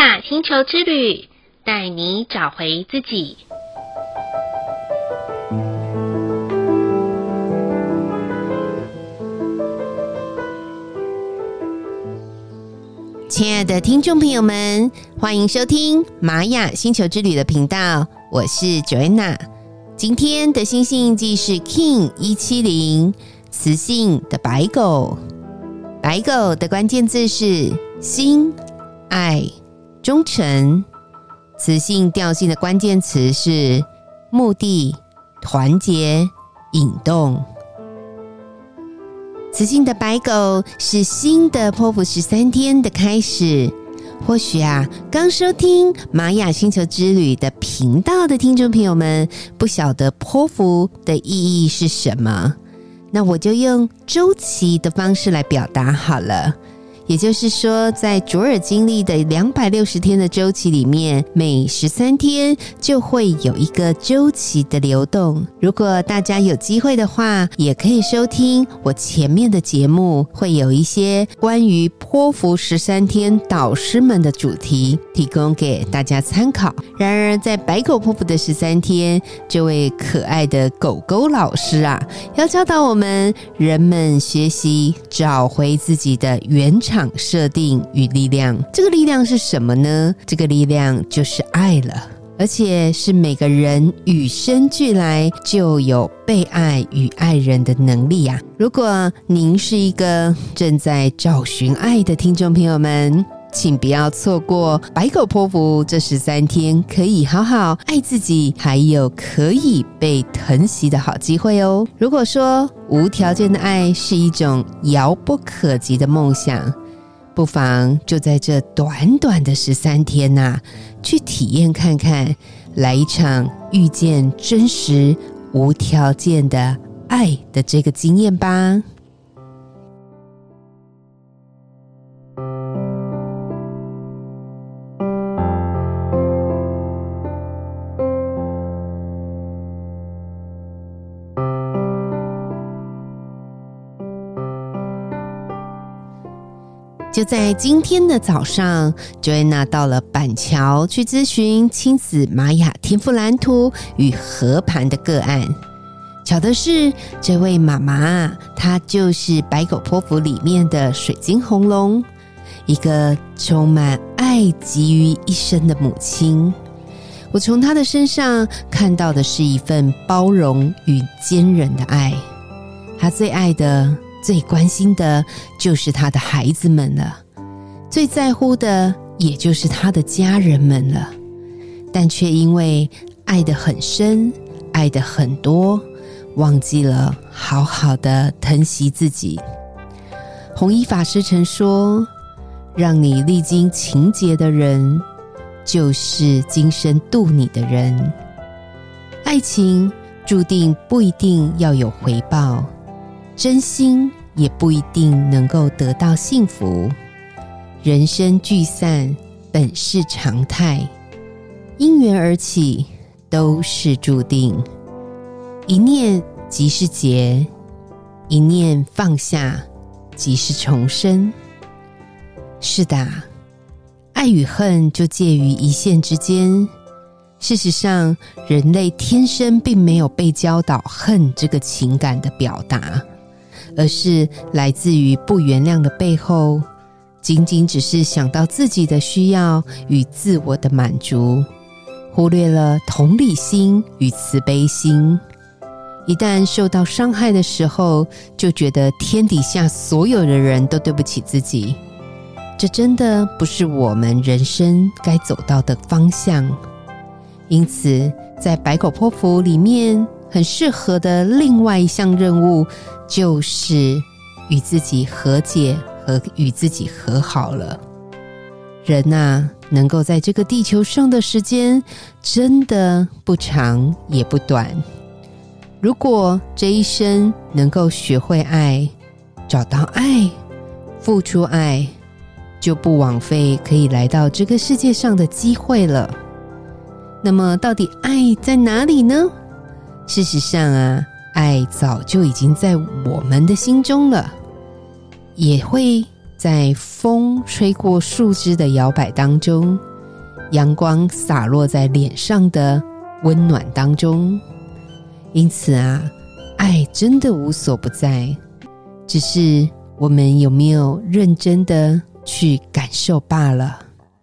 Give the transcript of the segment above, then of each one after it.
雅星球之旅，带你找回自己。 亲爱的听众朋友们，欢迎收听玛雅星球之旅的频道，我是 Joanna。 今天的星星印记是 King 170，磁性的白狗。白狗的关键字是心、爱、忠诚。磁性调性的关键词是目的、团结、引动。磁性的白狗是新的波符13天的开始。或许刚收听玛雅星球之旅的频道的听众朋友们，不晓得波符的意义是什么，那我就用周期的方式来表达好了。也就是说，在卓尔经历的260天的周期里面，每13天就会有一个周期的流动。如果大家有机会的话，也可以收听我前面的节目，会有一些关于波符13天导师们的主题提供给大家参考。然而在白狗波符的13天，这位可爱的狗狗老师要教导我们人们学习找回自己的原厂设定与力量。这个力量是什么呢？这个力量就是爱了，而且是每个人与生俱来就有被爱与爱人的能力如果您是一个正在找寻爱的听众朋友们，请不要错过白狗波符这13天可以好好爱自己，还有可以被疼惜的好机会哦。如果说无条件的爱是一种遥不可及的梦想，不妨就在这短短的13天去体验看看，来一场遇见真实无条件的爱的这个经验吧。就在今天的早上， Joanna 到了板桥去咨询亲子玛雅天赋蓝图与合盘的个案。巧的是，这位妈妈她就是白狗波符里面的水晶红龙，一个充满爱集于一身的母亲。我从她的身上看到的是一份包容与坚韧的爱。她最爱的最关心的就是他的孩子们了，最在乎的也就是他的家人们了，但却因为爱得很深，爱得很多，忘记了好好的疼惜自己。弘一法师曾说，让你历经情劫的人，就是今生度你的人。爱情注定不一定要有回报，真心也不一定能够得到幸福。人生聚散本是常态，因缘而起都是注定。一念即是劫，一念放下即是重生。是的，爱与恨就介于一线之间。事实上，人类天生并没有被教导恨这个情感的表达，而是来自于不原谅的背后，仅仅只是想到自己的需要与自我的满足，忽略了同理心与慈悲心。一旦受到伤害的时候，就觉得天底下所有的人都对不起自己，这真的不是我们人生该走到的方向。因此，在白狗波符里面很适合的另外一项任务，就是与自己和解和与自己和好了。人能够在这个地球上的时间真的不长也不短。如果这一生能够学会爱，找到爱，付出爱，就不枉费可以来到这个世界上的机会了。那么到底爱在哪里呢？事实上爱早就已经在我们的心中了，也会在风吹过树枝的摇摆当中， 阳光洒落在脸上的温暖当中。因此啊，爱真的无所不在，只是我们有没有认真的去感受罢了。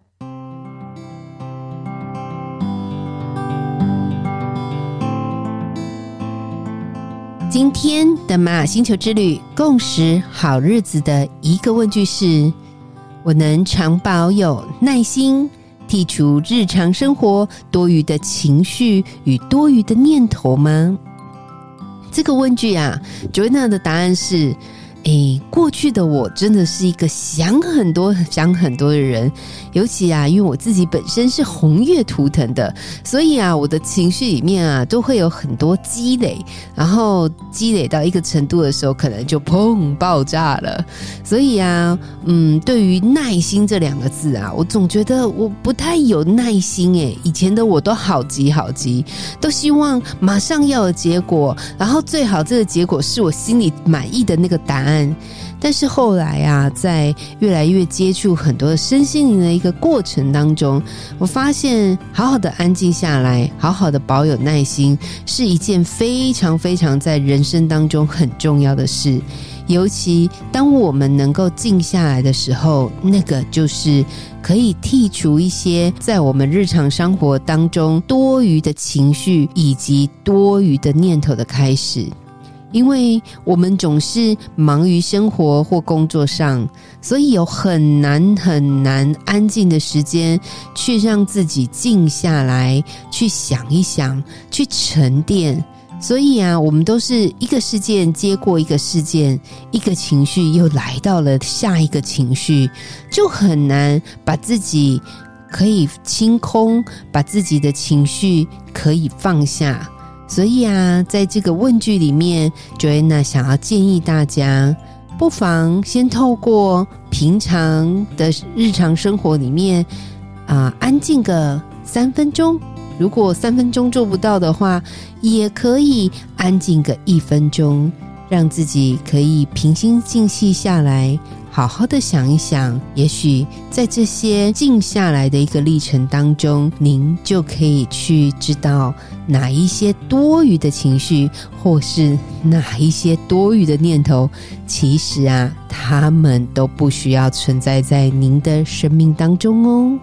今天的玛雅星球之旅共识好日子的一个问句是：我能常保有耐心，剔除日常生活多余的情绪与多余的念头吗？这个问句啊，Joanna的答案是过去的我真的是一个想很多的人，尤其啊，因为我自己本身是红月图腾的，所以啊，我的情绪里面啊都会有很多积累，然后积累到一个程度的时候，可能就砰爆炸了。所以啊，对于耐心这两个字啊，我总觉得我不太有耐心以前的我都好急，都希望马上要有结果，然后最好这个结果是我心里满意的那个答案。但是后来啊，在越来越接触很多身心灵的一个过程当中，我发现好好的安静下来，好好的保有耐心，是一件非常非常在人生当中很重要的事。尤其当我们能够静下来的时候，那个就是可以剔除一些在我们日常生活当中多余的情绪以及多余的念头的开始。因为我们总是忙于生活或工作上，所以有很难安静的时间去让自己静下来，去想一想，去沉淀。所以啊，我们都是一个事件接过一个事件，一个情绪又来到了下一个情绪，就很难把自己可以清空，把自己的情绪可以放下。所以啊，在这个问句里面 Joanna 想要建议大家，不妨先透过平常的日常生活里面安静个3分钟，如果3分钟做不到的话，也可以安静个1分钟，让自己可以平心静气下来，好好的想一想，也许在这些静下来的一个历程当中，您就可以去知道哪一些多余的情绪，或是哪一些多余的念头，其实啊，他们都不需要存在在您的生命当中哦。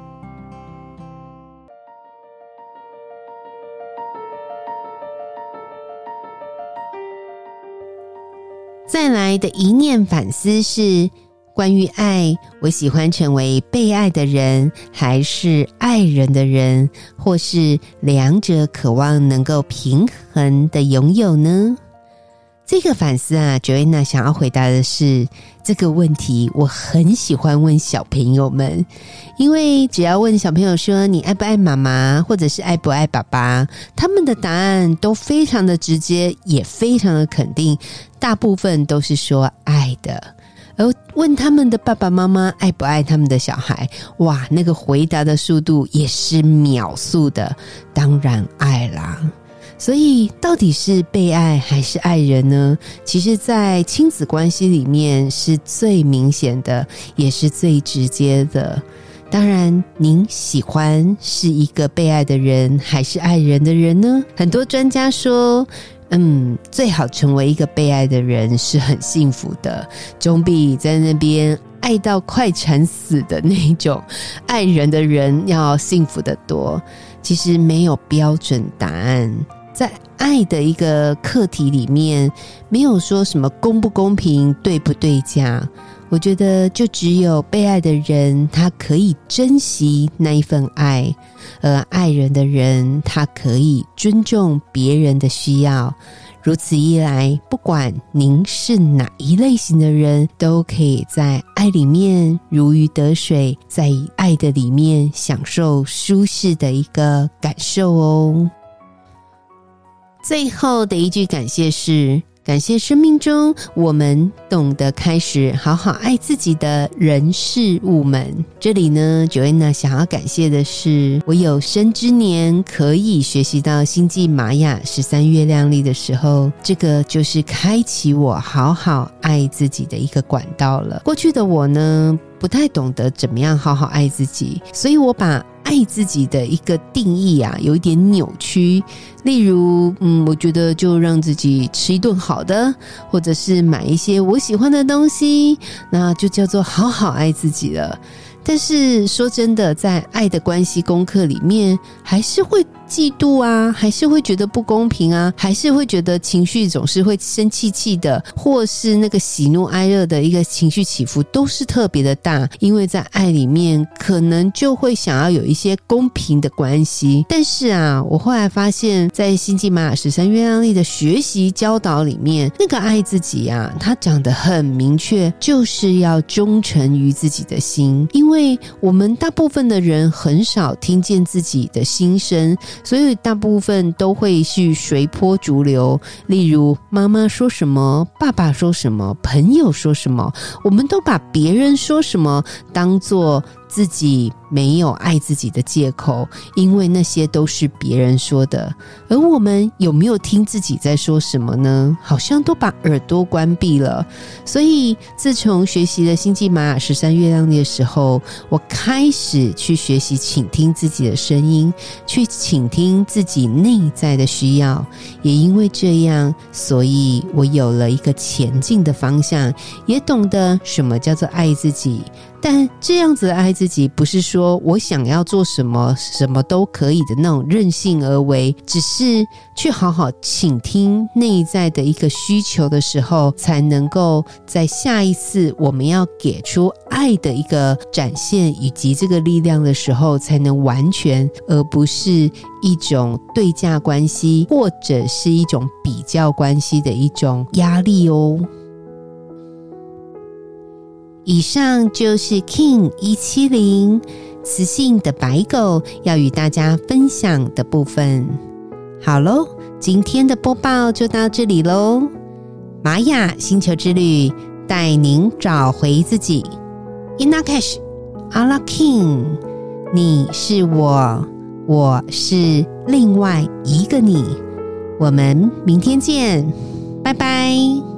再来的一念反思是，关于爱，我喜欢成为被爱的人，还是爱人的人，或是两者渴望能够平衡的拥有呢？这个反思啊 Joanna 想要回答的是，这个问题我很喜欢问小朋友们，因为只要问小朋友说你爱不爱妈妈，或者是爱不爱爸爸，他们的答案都非常的直接，也非常的肯定，大部分都是说爱的。而问他们的爸爸妈妈爱不爱他们的小孩，哇，那个回答的速度也是秒速的，当然爱啦。所以到底是被爱还是爱人呢？其实在亲子关系里面是最明显的，也是最直接的。当然，您喜欢是一个被爱的人还是爱人的人呢？很多专家说最好成为一个被爱的人是很幸福的，总比在那边爱到快惨死的那种爱人的人要幸福得多。其实没有标准答案，在爱的一个课题里面，没有说什么公不公平，对不对价。我觉得就只有被爱的人，他可以珍惜那一份爱，而爱人的人，他可以尊重别人的需要。如此一来，不管您是哪一类型的人，都可以在爱里面如鱼得水，在爱的里面享受舒适的一个感受哦。最后的一句感谢是，感谢生命中我们懂得开始好好爱自己的人事物们。这里呢 Joanna 想要感谢的是，我有生之年可以学习到星际玛雅13月亮历的时候，这个就是开启我好好爱自己的一个管道了。过去的我呢，不太懂得怎么样好好爱自己，所以我把爱自己的一个定义啊有一点扭曲。例如我觉得就让自己吃一顿好的，或者是买一些我喜欢的东西，那就叫做好好爱自己了。但是说真的，在爱的关系功课里面，还是会嫉妒啊，还是会觉得不公平啊，还是会觉得情绪总是会生气气的，或是那个喜怒哀乐的一个情绪起伏都是特别的大。因为在爱里面可能就会想要有一些公平的关系。但是啊，我后来发现在星际玛雅13月亮历的学习教导里面，那个爱自己啊，它讲得很明确，就是要忠诚于自己的心。因为我们大部分的人很少听见自己的心声，所以大部分都会去随波逐流。例如妈妈说什么，爸爸说什么，朋友说什么，我们都把别人说什么当作自己没有爱自己的借口，因为那些都是别人说的。而我们有没有听自己在说什么呢？好像都把耳朵关闭了。所以自从学习了星际玛雅13月亮历的时候，我开始去学习倾听自己的声音，去倾听自己内在的需要。也因为这样，所以我有了一个前进的方向，也懂得什么叫做爱自己。但这样子的爱自己，不是说我想要做什么什么都可以的那种任性而为，只是去好好倾听内在的一个需求的时候，才能够在下一次我们要给出爱的一个展现以及这个力量的时候，才能完全，而不是一种对价关系或者是一种比较关系的一种压力哦。以上就是 King 170磁性的白狗要与大家分享的部分。好咯，今天的播报就到这里咯。玛雅星球之旅带您找回自己。 In Lak'ech Allah King， 你是我，我是另外一个你。我们明天见，拜拜。